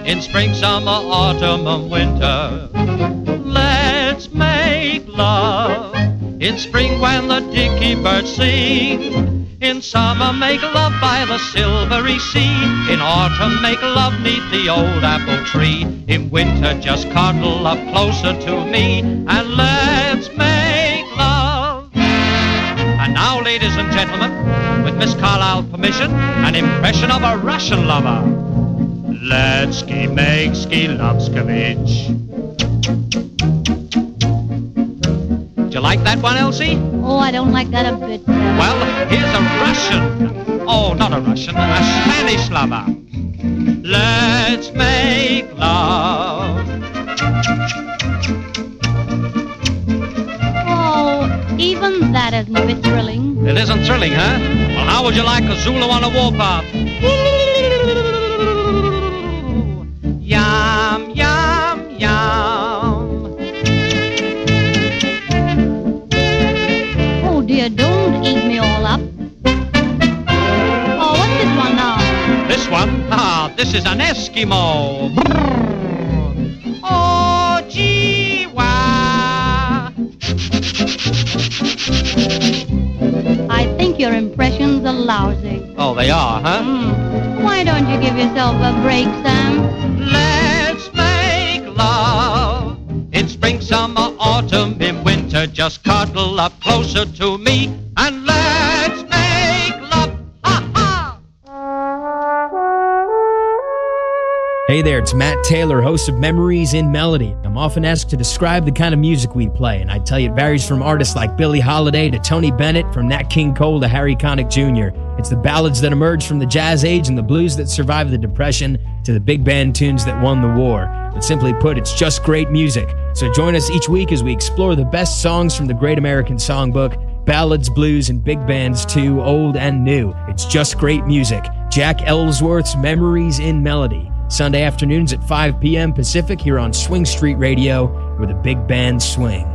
in spring, summer, autumn, and winter. Let's make love in spring when the dicky birds sing. In summer, make love by the silvery sea. In autumn, make love neath the old apple tree. In winter, just cuddle up closer to me, and let's make love. And now, ladies and gentlemen, with Miss Carlisle's permission, an impression of a Russian lover. Let's make Lovskovich. Do you like that one, Elsie? Oh, I don't like that a bit. Well, here's a Russian. Oh, not a Russian, a Spanish lover. Let's make love. Oh, even that isn't a bit thrilling. It isn't thrilling, huh? Well, how would you like a Zulu on a warpath? Yum, yum, yum. Oh, dear, don't eat me all up. Oh, what's this one now? This one? Ah, this is an Eskimo. Oh, gee, wah. I think your impressions are lousy. Oh, they are, huh? Why don't you give yourself a break, Sam? Let's make love in spring, summer, autumn, in winter. Just cuddle up closer to me and let's make love. Ha ha! Hey there, it's Matt Taylor, host of Memories in Melody. I'm often asked to describe the kind of music we play, and I tell you it varies from artists like Billie Holiday to Tony Bennett, from Nat King Cole to Harry Connick Jr. It's the ballads that emerged from the Jazz Age and the blues that survived the Depression to the big band tunes that won the war. But simply put, it's just great music. So join us each week as we explore the best songs from the Great American Songbook, ballads, blues, and big bands too, old and new. It's just great music. Jack Ellsworth's Memories in Melody. Sunday afternoons at 5 p.m. Pacific here on Swing Street Radio, where the big bands swing.